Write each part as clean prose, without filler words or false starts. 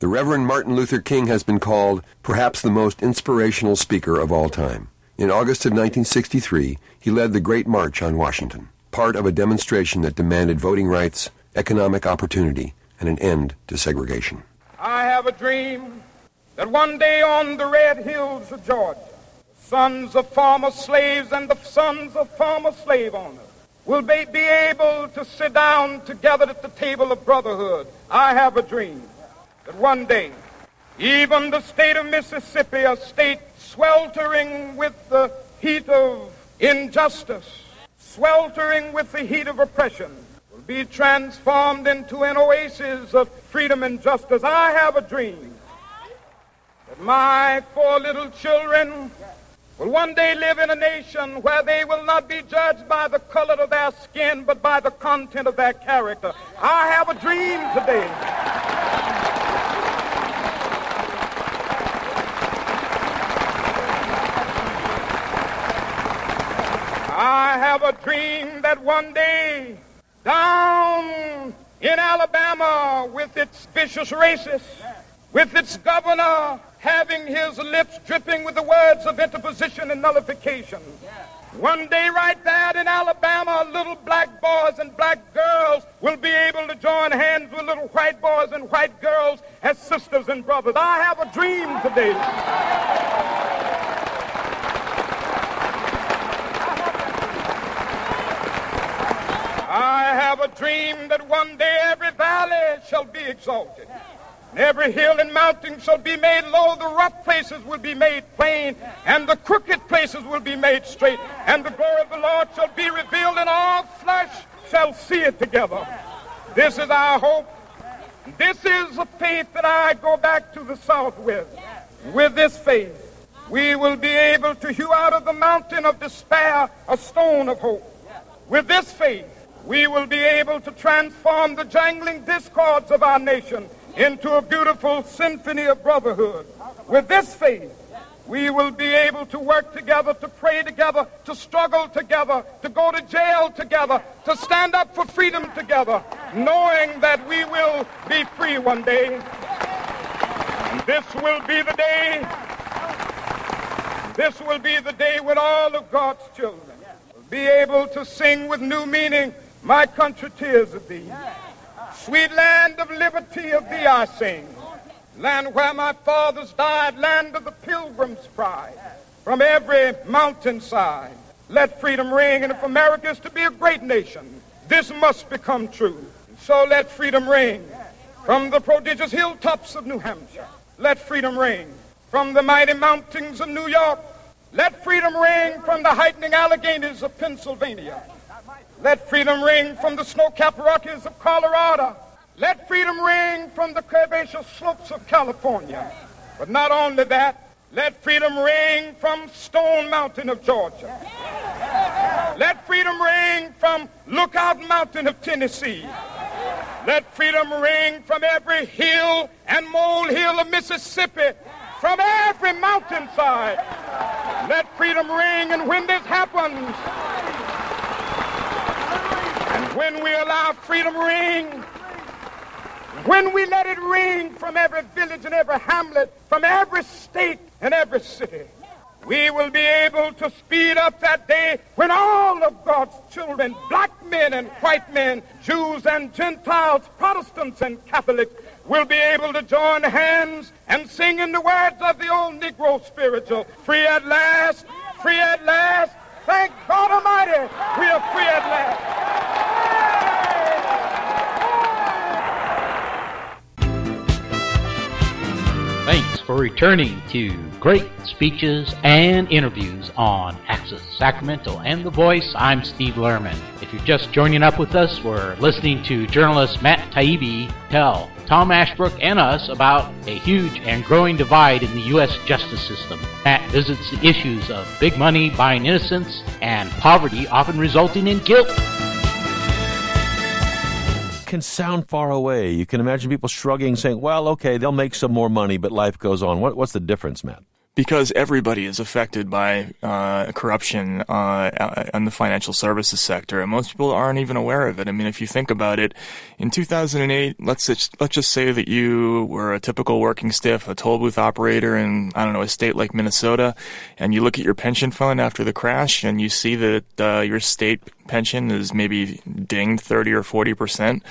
The Reverend Martin Luther King has been called perhaps the most inspirational speaker of all time. In August of 1963, he led the Great March on Washington, part of a demonstration that demanded voting rights, economic opportunity, and an end to segregation. I have a dream that one day on the red hills of Georgia, the sons of former slaves and the sons of former slave owners will be able to sit down together at the table of brotherhood. I have a dream that one day, even the state of Mississippi, a state sweltering with the heat of injustice, sweltering with the heat of oppression, will be transformed into an oasis of freedom and justice. I have a dream that my 4 little children will one day live in a nation where they will not be judged by the color of their skin, but by the content of their character. I have a dream today. I have a dream that one day, down in Alabama, with its vicious racists, with its governor having his lips dripping with the words of interposition and nullification, one day right there in Alabama, little black boys and black girls will be able to join hands with little white boys and white girls as sisters and brothers. I have a dream today. I have a dream that one day every valley shall be exalted, and every hill and mountain shall be made low. The rough places will be made plain, and the crooked places will be made straight, and the glory of the Lord shall be revealed, and all flesh shall see it together. This is our hope. This is a faith that I go back to the South with. With this faith, we will be able to hew out of the mountain of despair a stone of hope. With this faith, we will be able to transform the jangling discords of our nation into a beautiful symphony of brotherhood. With this faith, we will be able to work together, to pray together, to struggle together, to go to jail together, to stand up for freedom together, knowing that we will be free one day. And this will be the day, when all of God's children will be able to sing with new meaning, "My country, tears of thee. Sweet land of liberty, of thee I sing. Land where my fathers died, land of the pilgrim's pride. From every mountainside, let freedom ring. And if America is to be a great nation, this must become true. And so let freedom ring from the prodigious hilltops of New Hampshire. Let freedom ring from the mighty mountains of New York. Let freedom ring from the heightening Alleghenies of Pennsylvania. Let freedom ring from the snow-capped Rockies of Colorado. Let freedom ring from the curvaceous slopes of California. But not only that, let freedom ring from Stone Mountain of Georgia. Let freedom ring from Lookout Mountain of Tennessee. Let freedom ring from every hill and molehill of Mississippi, from every mountainside. Let freedom ring, and when this happens, when we allow freedom ring, when we let it ring from every village and every hamlet, from every state and every city, we will be able to speed up that day when all of God's children, black men and white men, Jews and Gentiles, Protestants and Catholics, will be able to join hands and sing in the words of the old Negro spiritual, "Free at last, free at last. Thank God Almighty, we are free at last." Thanks for returning to Great Speeches and Interviews on Access Sacramento and The Voice. I'm Steve Lerman. If you're just joining up with us, we're listening to journalist Matt Taibbi tell Tom Ashbrook and us about a huge and growing divide in the U.S. justice system. Matt visits the issues of big money buying innocence and poverty often resulting in guilt. Can sound far away. You can imagine people shrugging, saying, well, okay, they'll make some more money, but life goes on. What's the difference, Matt? Because everybody is affected by corruption on the financial services sector, and most people aren't even aware of it. I mean, if you think about it, in 2008, let's just say that you were a typical working stiff, a toll booth operator in, I don't know, a state like Minnesota, and you look at your pension fund after the crash, and you see that your state pension is maybe dinged 30 or 40%.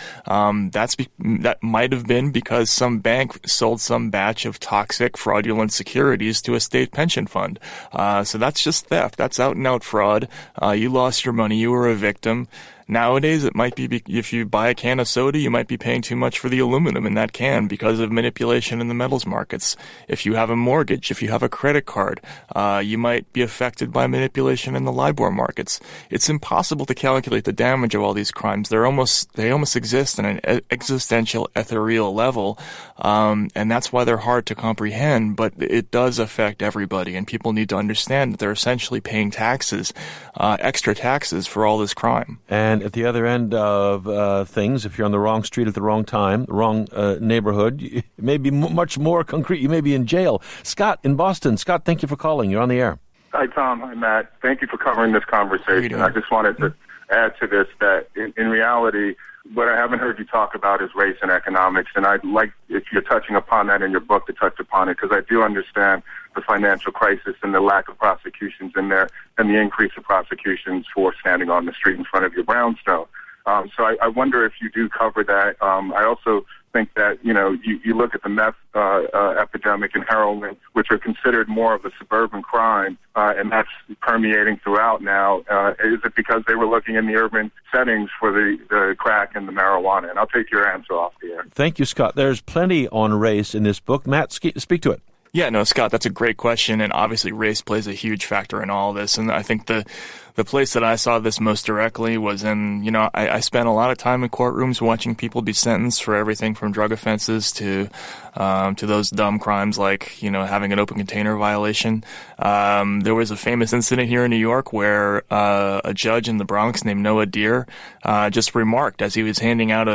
That might have been because some bank sold some batch of toxic, fraudulent securities to a state pension fund. So that's just theft. That's out and out fraud. You lost your money. You were a victim. Nowadays, it might be if you buy a can of soda, you might be paying too much for the aluminum in that can because of manipulation in the metals markets. If you have a mortgage, if you have a credit card, you might be affected by manipulation in the LIBOR markets. It's impossible to calculate the damage of all these crimes. They almost exist on an existential, ethereal level, and that's why they're hard to comprehend. But it does affect everybody, and people need to understand that they're essentially paying taxes, extra taxes for all this crime. And at the other end of things, if you're on the wrong street at the wrong time, the wrong neighborhood, it may be much more concrete. You may be in jail. Scott in Boston. Scott, thank you for calling. You're on the air. Hi, Tom. Hi, Matt. Thank you for covering this conversation. I just wanted to add to this that in reality, what I haven't heard you talk about is race and economics, and I'd like, if you're touching upon that in your book, to touch upon it, because I do understand the financial crisis and the lack of prosecutions in there and the increase of prosecutions for standing on the street in front of your brownstone. So I wonder if you do cover that. I also think that, you look at the meth epidemic and heroin, which are considered more of a suburban crime, and that's permeating throughout now. Is it because they were looking in the urban settings for the crack and the marijuana? And I'll take your answer off the air. Thank you, Scott. There's plenty on race in this book. Matt, speak to it. Yeah, no, Scott, that's a great question, and obviously race plays a huge factor in all this, and I think the place that I saw this most directly was in, I spent a lot of time in courtrooms watching people be sentenced for everything from drug offenses to those dumb crimes like, having an open container violation. There was a famous incident here in New York where a judge in the Bronx named Noah Deere just remarked as he was handing out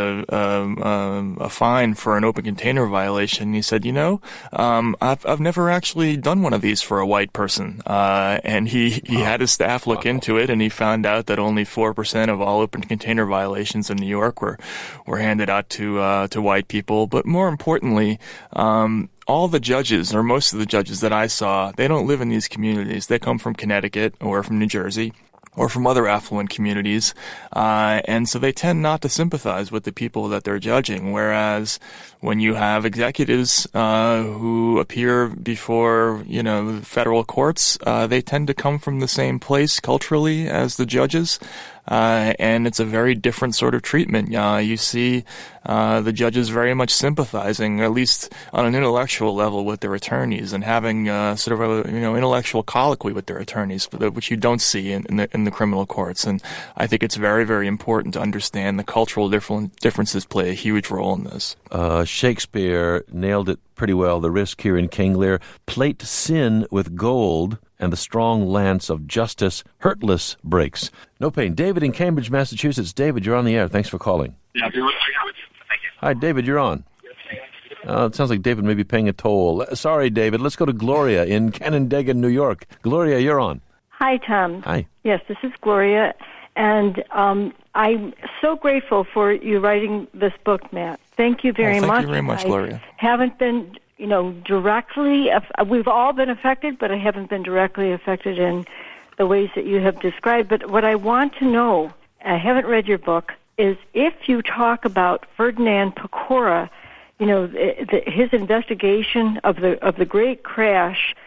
a fine for an open container violation. He said, I've never actually done one of these for a white person. And he had his staff look into it, and he found out that only 4% of all open container violations in New York were handed out to white people. But more importantly, all the judges, or most of the judges that I saw, they don't live in these communities. They come from Connecticut or from New Jersey or from other affluent communities, and so they tend not to sympathize with the people that they're judging, whereas when you have executives who appear before, federal courts, they tend to come from the same place culturally as the judges, and it's a very different sort of treatment. You see the judges very much sympathizing, at least on an intellectual level, with their attorneys and having sort of a intellectual colloquy with their attorneys, which you don't see in the criminal courts. And I think it's very, very important to understand the cultural differences play a huge role in this. Shakespeare nailed it pretty well. The risk here in King Lear: plate sin with gold, and the strong lance of justice hurtless breaks. No pain. David in Cambridge, Massachusetts. David, you're on the air. Thanks for calling. Yeah, thank you. Hi, David, you're on. It sounds like David may be paying a toll. Sorry, David. Let's go to Gloria in Canandaigua, New York. Gloria, you're on. Hi, Tom. Hi. Yes, this is Gloria, and I'm so grateful for you writing this book, Matt. Thank you very much. Thank you very much, Gloria. Haven't been, directly, we've all been affected, but I haven't been directly affected in the ways that you have described. But what I want to know, I haven't read your book, is if you talk about Ferdinand Pecora, his investigation of the great crash,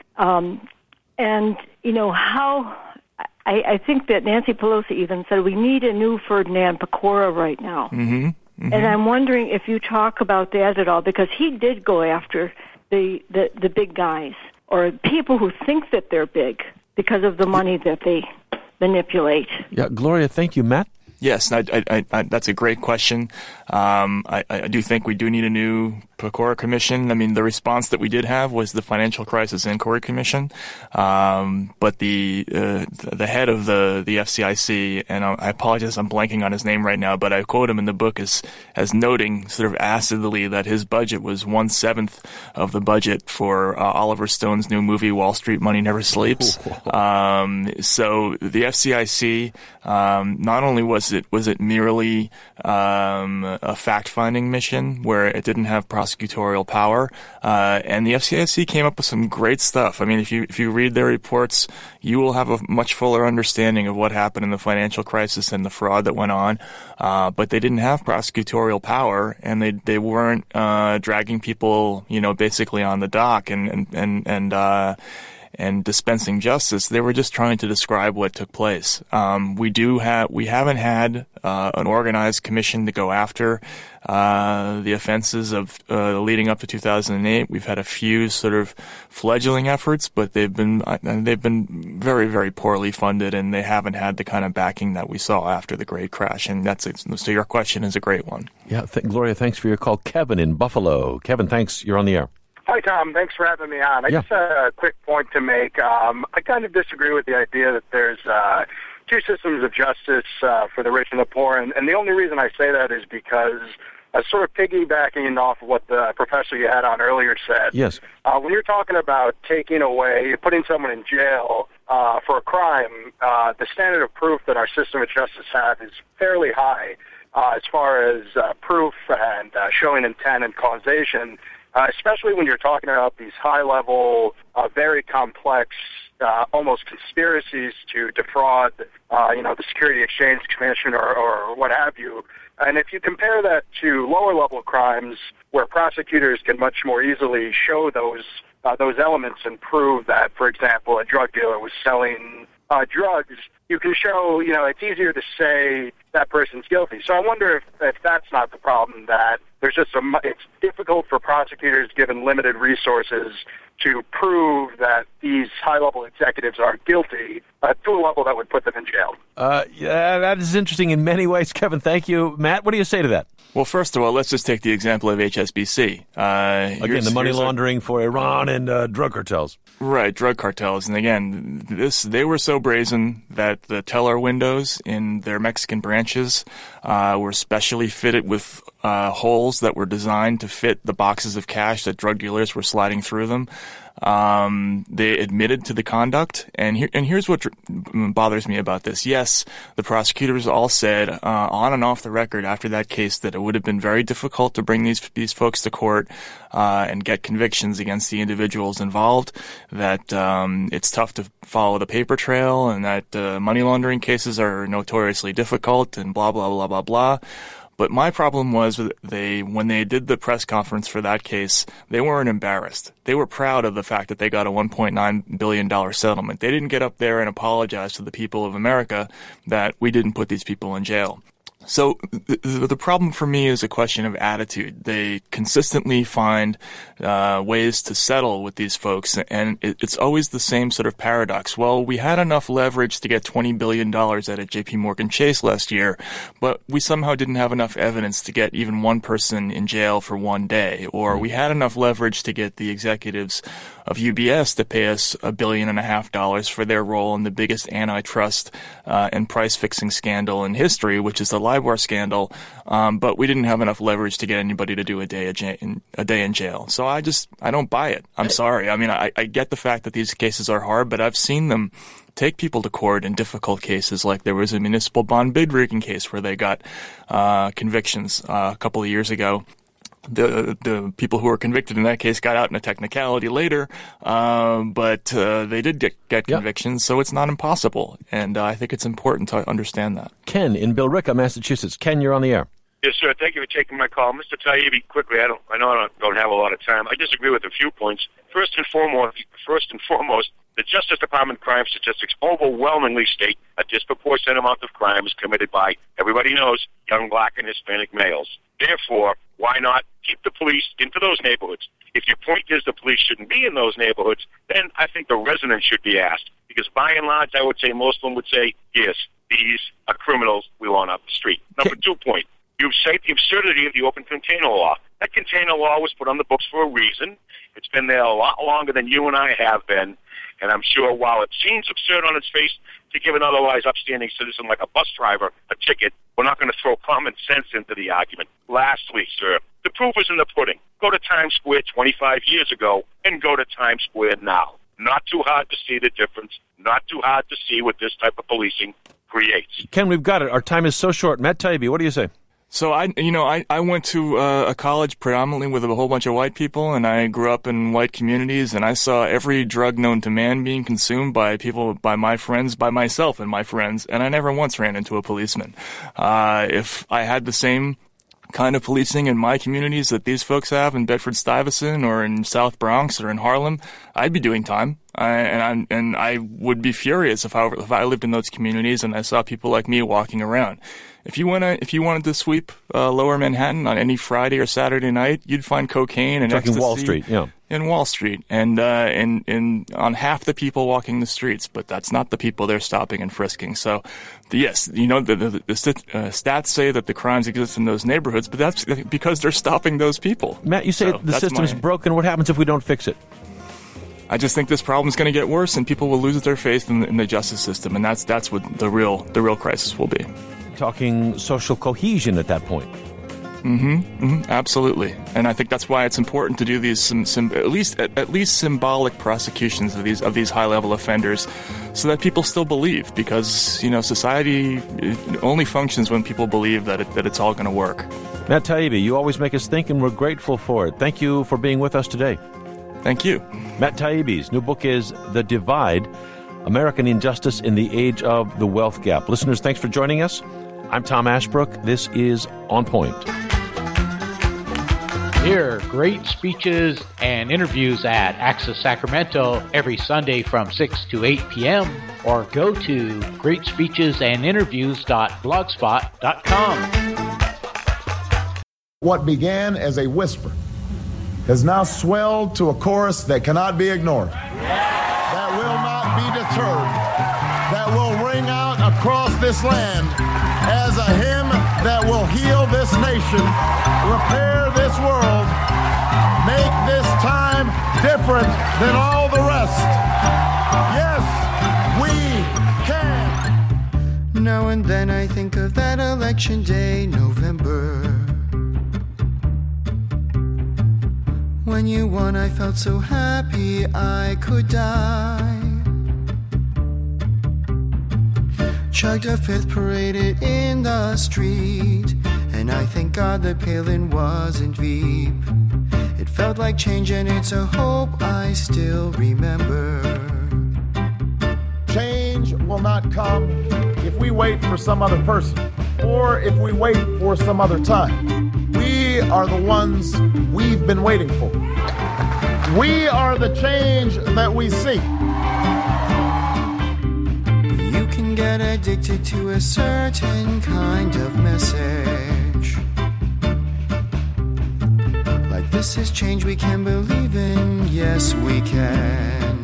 and how I think that Nancy Pelosi even said we need a new Ferdinand Pecora right now. Mm-hmm. Mm-hmm. And I'm wondering if you talk about that at all, because he did go after the big guys, or people who think that they're big because of the money that they manipulate. Yeah, Gloria, thank you. Matt? Yes, I that's a great question. I do think we do need a new Pecora Commission. I mean, the response that we did have was the Financial Crisis Inquiry Commission. But the head of the FCIC, and I apologize, I'm blanking on his name right now, but I quote him in the book as noting sort of acidly that his budget was 1/7 of the budget for Oliver Stone's new movie, Wall Street Money Never Sleeps. So the FCIC, not only was it merely a fact-finding mission where it didn't have prosecutorial power, and the FCIC came up with some great stuff. I mean, if you read their reports, you will have a much fuller understanding of what happened in the financial crisis and the fraud that went on. But they didn't have prosecutorial power, and they weren't dragging people, basically on the dock and dispensing justice. They were just trying to describe what took place. We haven't had an organized commission to go after the offenses of leading up to 2008. We've had a few sort of fledgling efforts, but they've been very, very poorly funded, and they haven't had the kind of backing that we saw after the Great Crash. And so your question is a great one. Yeah, Gloria, thanks for your call. Kevin in Buffalo. Kevin, thanks. You're on the air. Hi, Tom. Thanks for having me on. I just had a quick point to make. I kind of disagree with the idea that there's two systems of justice for the rich and the poor, and the only reason I say that is because sort of piggybacking off of what the professor you had on earlier said. Yes. When you're talking about putting someone in jail for a crime, the standard of proof that our system of justice has is fairly high as far as proof and showing intent and causation. Especially when you're talking about these high-level, very complex, almost conspiracies to defraud, the Security Exchange Commission or what have you. And if you compare that to lower-level crimes where prosecutors can much more easily show those elements and prove that, for example, a drug dealer was selling drugs, you can show, it's easier to say that person's guilty. So I wonder if that's not the problem, that there's just it's difficult for prosecutors, given limited resources, to prove that these high-level executives are guilty to a level that would put them in jail. Yeah, that is interesting in many ways, Kevin. Thank you. Matt, what do you say to that? Well, first of all, let's just take the example of HSBC. Again, the money laundering for Iran and drug cartels. Right, drug cartels. And again, they were so brazen that the teller windows in their Mexican branches were specially fitted with holes that were designed to fit the boxes of cash that drug dealers were sliding through them. They admitted to the conduct, and here's what bothers me about this. Yes, the prosecutors all said on and off the record after that case that it would have been very difficult to bring these folks to court and get convictions against the individuals involved, that it's tough to follow the paper trail, and that money laundering cases are notoriously difficult, and blah, blah, blah, blah, blah. But my problem was when they did the press conference for that case, they weren't embarrassed. They were proud of the fact that they got a $1.9 billion settlement. They didn't get up there and apologize to the people of America that we didn't put these people in jail. So the problem for me is a question of attitude. They consistently find ways to settle with these folks, and it's always the same sort of paradox. Well, we had enough leverage to get $20 billion out of J.P. Morgan Chase last year, but we somehow didn't have enough evidence to get even one person in jail for one day. Or we had enough leverage to get the executives of UBS to pay us $1.5 billion for their role in the biggest antitrust and price-fixing scandal in history, which is the LIBOR scandal, but we didn't have enough leverage to get anybody to do a day in jail. So I don't buy it. I'm sorry. I mean, I get the fact that these cases are hard, but I've seen them take people to court in difficult cases. Like there was a municipal bond bid rigging case where they got convictions a couple of years ago. The people who were convicted in that case got out in a technicality later, but they did get convictions, so it's not impossible. And I think it's important to understand that. Ken in Billerica, Massachusetts. Ken, you're on the air. Yes, sir. Thank you for taking my call. Mr. Taibbi, quickly, I know I don't have a lot of time. I disagree with a few points. First and foremost, the Justice Department crime statistics overwhelmingly state a disproportionate amount of crime is committed by, everybody knows, young black and Hispanic males. Therefore, why not keep the police into those neighborhoods? If your point is the police shouldn't be in those neighborhoods, then I think the residents should be asked. Because by and large, I would say most of them would say, yes, these are criminals we want off the street. Number 2 point. You cite the absurdity of the open container law. That container law was put on the books for a reason. It's been there a lot longer than you and I have been. And I'm sure while it seems absurd on its face to give an otherwise upstanding citizen like a bus driver a ticket, we're not going to throw common sense into the argument. Lastly, sir, the proof is in the pudding. Go to Times Square 25 years ago and go to Times Square now. Not too hard to see the difference. Not too hard to see what this type of policing creates. Ken, we've got it. Our time is so short. Matt Taibbi, what do you say? So I went to a college predominantly with a whole bunch of white people, and I grew up in white communities, and I saw every drug known to man being consumed by people, by my friends, by myself and my friends, and I never once ran into a policeman. If I had the same kind of policing in my communities that these folks have in Bedford-Stuyvesant or in South Bronx or in Harlem, I'd be doing time. And I would be furious if I lived in those communities and I saw people like me walking around. If you wanted to sweep Lower Manhattan on any Friday or Saturday night, you'd find cocaine and ecstasy Wall Street, yeah. In Wall Street, and on half the people walking the streets. But that's not the people they're stopping and frisking. So, yes, the stats say that the crimes exist in those neighborhoods, but that's because they're stopping those people. Matt, you say the system's broken. What happens if we don't fix it? I just think this problem's going to get worse, and people will lose their faith in the justice system, and that's what the real crisis will be. Talking social cohesion at that point. Absolutely, and I think that's why it's important to do these at least symbolic prosecutions of these high level offenders, so that people still believe. Because society only functions when people believe that it's all going to work. Matt Taibbi, you always make us think, and we're grateful for it. Thank you for being with us today. Thank you. Matt Taibbi's new book is The Divide: American Injustice in the Age of the Wealth Gap. Listeners, thanks for joining us. I'm Tom Ashbrook. This is On Point. Hear great speeches and interviews at Access Sacramento every Sunday from 6 to 8 p.m. or go to greatspeechesandinterviews.blogspot.com. What began as a whisper has now swelled to a chorus that cannot be ignored, that will not be deterred, that will ring out across this land as a hymn that will heal this nation, repair this world, make this time different than all the rest. Yes, we can. Now and then I think of that election day, November. When you won, I felt so happy I could die. Chugged a fifth, paraded in the street, and I thank God that Palin wasn't Veep. It felt like change, and it's a hope I still remember. Change will not come if we wait for some other person, or if we wait for some other time. We are the ones we've been waiting for. We are the change that we seek. You can get addicted to a certain kind of message. Like this is change we can believe in, yes we can.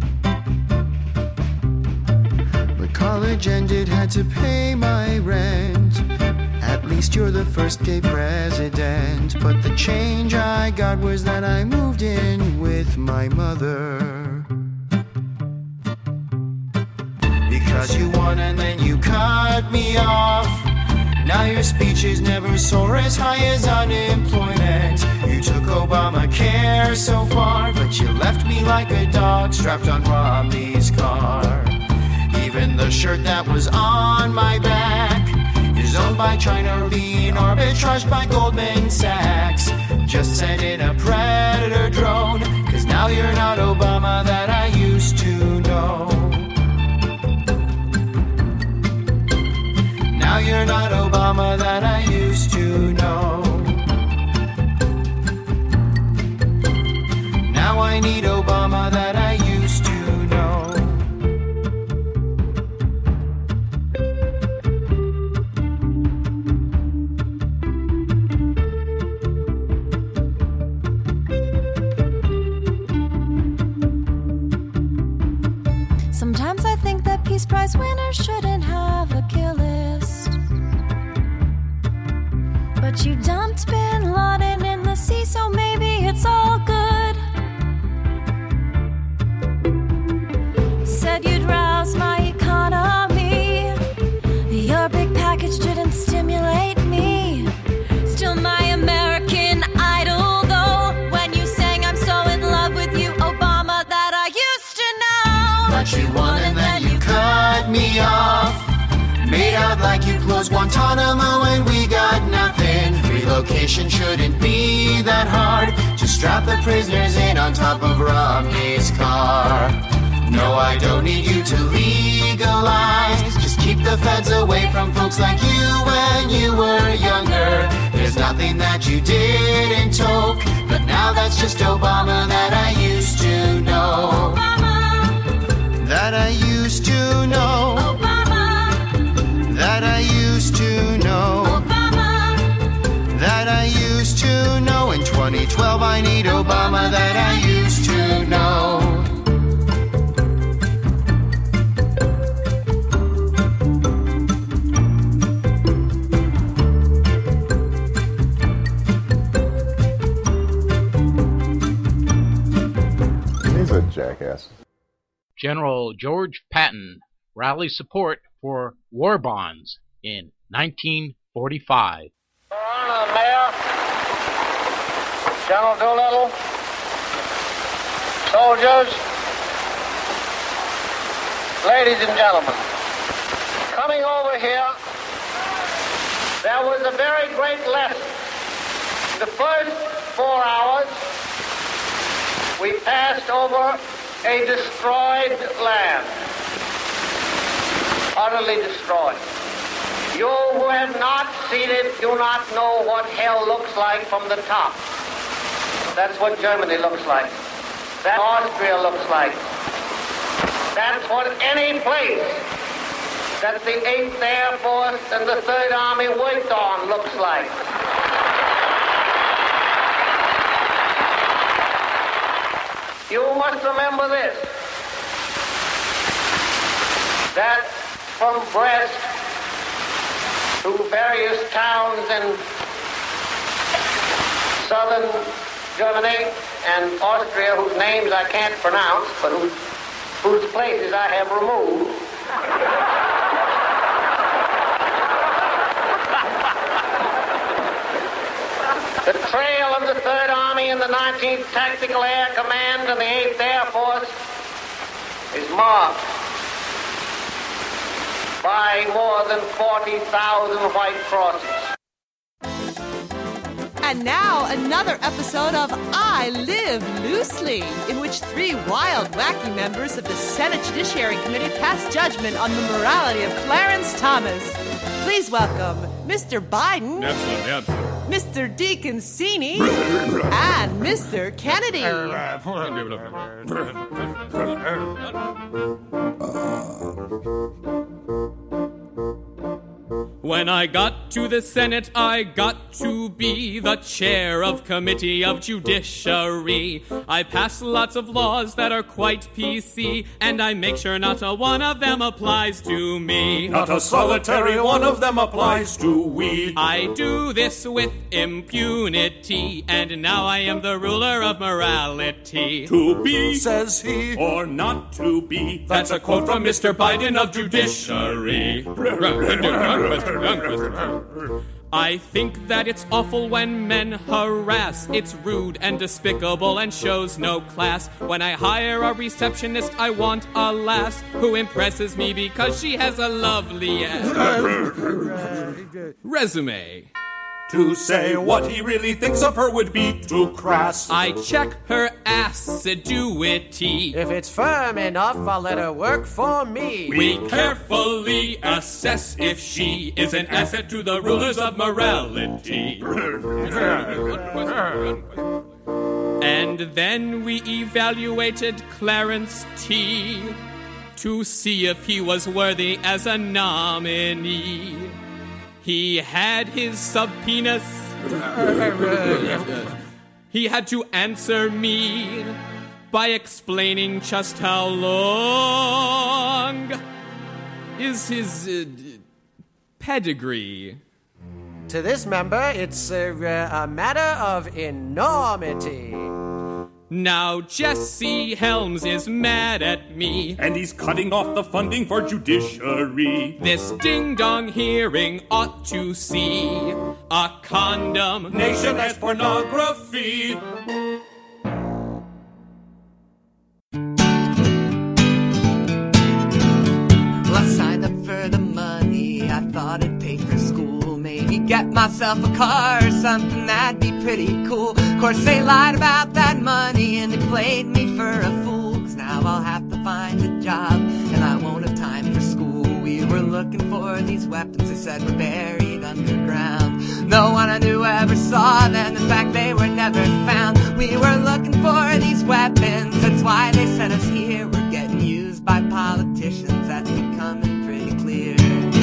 But college ended, had to pay my rent. At least you're the first gay president. But the change I got was that I moved in with my mother. Because you won and then you cut me off. Now your speeches never soar as high as unemployment. You took Obamacare so far, but you left me like a dog strapped on Romney's car. Even the shirt that was on my back is owned by China or being arbitraged by Goldman Sachs. Just send in a Predator drone, 'cause now you're not Obama that I used to know. Now you're not Obama that I used to know. Now I need Obama that I used to know. Sometimes I think that Peace Prize winners shouldn't have a kill list. Made out like you closed Guantanamo and we got nothing. Relocation shouldn't be that hard. Just strap the prisoners in on top of Romney's car. No, I don't need you to legalize. Just keep the feds away from folks like you when you were younger. There's nothing that you didn't toke, but now that's just Obama that I used to know. Obama. That I used to know. Obama. That I used to know. Obama. That I used to know. In 2012 I need Obama that I used to know. Jackass. General George Patton rallies support for war bonds in 1945. Your Honor, Mayor, General Doolittle, soldiers, ladies and gentlemen, coming over here, there was a very great lesson. The first 4 hours, we passed over a destroyed land, utterly destroyed. You who have not seen it do not know what hell looks like from the top. That's what Germany looks like. That's what Austria looks like. That's what any place that the 8th Air Force and the 3rd Army worked on looks like. You must remember this, that from Brest to various towns in southern Germany and Austria, whose names I can't pronounce, but whose places I have removed, the trail of the 3rd Army and the 19th Tactical Air Command and the 8th Air Force is marked by more than 40,000 white crosses. And now, another episode of I Live Loosely, in which 3 wild, wacky members of the Senate Judiciary Committee pass judgment on the morality of Clarence Thomas. Please welcome Mr. Biden, Mr. Deaconcini, and Mr. Kennedy. When I got to the Senate, I got to be the chair of Committee of Judiciary. I pass lots of laws that are quite PC, and I make sure not a one of them applies to me. Not a solitary one of them applies to we. I do this with impunity, and now I am the ruler of morality. To be, says he, or not to be. That's a quote from Mr. Biden of Judiciary. I think that it's awful when men harass. It's rude and despicable and shows no class. When I hire a receptionist, I want a lass who impresses me because she has a lovely resume. To say what he really thinks of her would be too crass. I check her assiduity. If it's firm enough, I'll let her work for me. We carefully assess if she is an asset to the rulers of morality. And then we evaluated Clarence T. to see if he was worthy as a nominee. He had his subpoenas. He had to answer me by explaining just how long is his pedigree. To this member, it's a matter of enormity. Now Jesse Helms is mad at me, and he's cutting off the funding for judiciary. This ding-dong hearing ought to see a condemnation as pornography. Well, I signed up for the money, myself a car or something, that'd be pretty cool. Of course they lied about that money and they played me for a fool. 'Cause now I'll have to find a job and I won't have time for school. We were looking for these weapons, they said were buried underground. No one I knew ever saw them, in fact they were never found. We were looking for these weapons, that's why they sent us here. We're getting used by politicians, that's becoming pretty clear.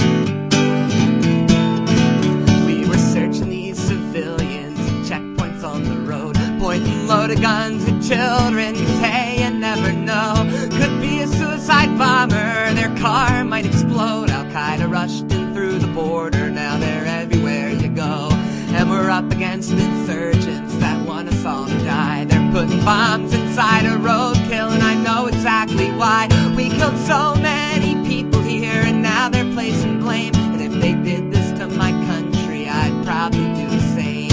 We were searching these civilians at checkpoints on the road, pointing loaded guns at children, 'cause hey, you never know. Could be a suicide bomber, their car might explode. Al-Qaeda rushed in through the border, now they're everywhere you go. And we're up against insurgents that want us all to die. They're putting bombs inside a roadkill, and I know exactly why. We killed so many people here, and now they're placing blame. And if they did this to my country, I'd probably do the same.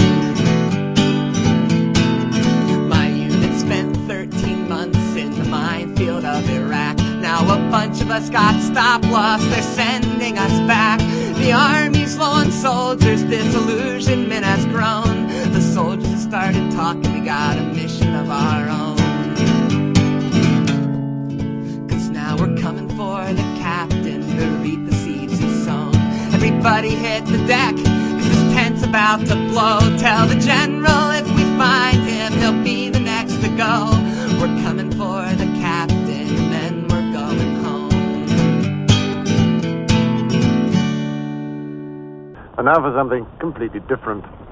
My unit spent 13 months in the minefield of Iraq. Now a bunch of us got stop-loss, they're sending us back. The army's low on soldiers, disillusionment has grown. The soldiers have started talking, we got a mission of our own. 'Cause now we're coming for the captain to reap the seeds he's sown. Everybody hit the deck, 'cause this tent's about to blow. Tell the general if we find him, he'll be the next to go. We're coming for the captain, and then we're going home. And now for something completely different.